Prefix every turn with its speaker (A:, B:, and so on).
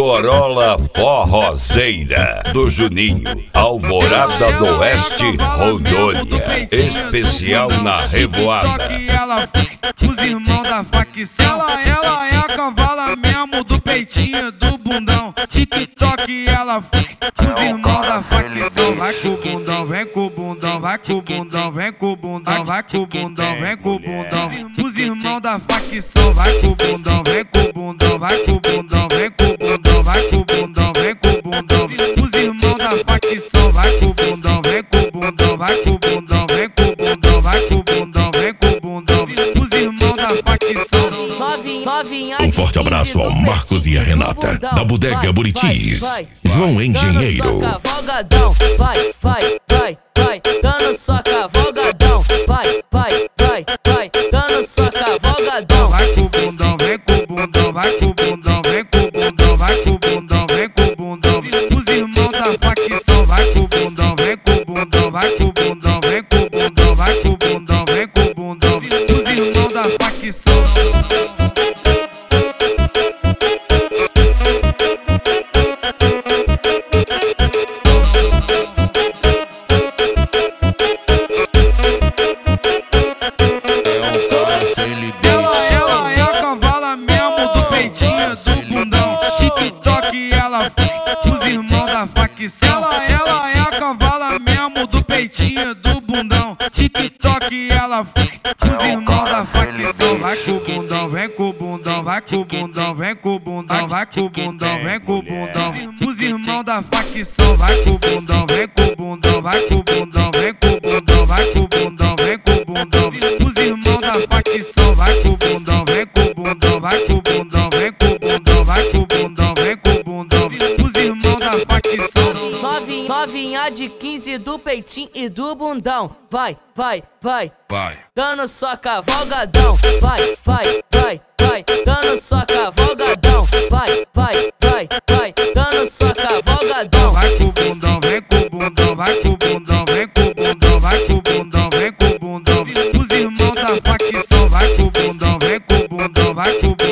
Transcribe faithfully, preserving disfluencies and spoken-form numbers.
A: Corolla Forrozeira do Juninho, Alvorada do Oeste, Rondônia. Especial na Revoada.
B: Ela faz os irmãos da facção. Ela, ela é a cavala mesmo do peitinho, do bundão. TikTok ela faz os irmãos da facção. Vai com o bundão, vem com o bundão, vai com o bundão, vem com o bundão, vai com o bundão, vem com o bundão. Os irmãos da facção, vai com o bundão, vem com o bundão, vai com o bundão, vem com o bundão, vai com o bundão, vem com o bundão. Os irmãos da facção, vai com o bundão, vem com o bundão, vai com o bundão, vem com o bundão, vai com o bundão, vem com o bundão. Os irmãos da facção.
C: Um forte abraço ao Marcos e a Renata, da Bodega Buritis. João Engenheiro.
D: Vai, vai, vai, vai, dando só cavalgadão. Vai, vai, vai, vai, dando só cavalgadão.
B: Vai com o bundão, vem com o bundão, vai com o bundão, vem com o bundão, vai com o bundão, vem com o bundão. Os irmãos da facção, vai com o bundão, vem com o bundão, vai com o bundão, vem com o bundão, vai com o bundão, vem com o bundão. Os irmãos da facção. TikTok ela faz os irmãos da facção. Ela, ela é a cavala mesmo do peitinho, do bundão. TikTok ela faz os irmãos da facção. Vai com o bundão, vem com o bundão, vai com o bundão, vem com o bundão, vai com o bundão, vem com o bundão. Os irmãos da facção, vai com o bundão, vem com o bundão, vai com o bundão, vem com o bundão, vai com o bundão, vem com o bundão. Os irmãos da facção, vai com o bundão, vem com o bundão, vai com o bundão, vem com o bundão, vai com o bundão, vem com o bundão. Os irmãos da facção.
D: Novinha, novinha de quinze do peitinho e do bundão. Vai, vai, vai,
A: vai,
D: dando só cavalgadão. Vai, vai, vai, vai, dando só cavalgadão. Vai, vai, vai, vai, dando só cavalgadão.
B: Vai com o bundão, vem com o bundão, vai com o bundão, vem com o bundão, vai com o bundão, vem com o bundão. Os irmãos da facção, vai com o bundão, vem com o bundão, vai com o bundão.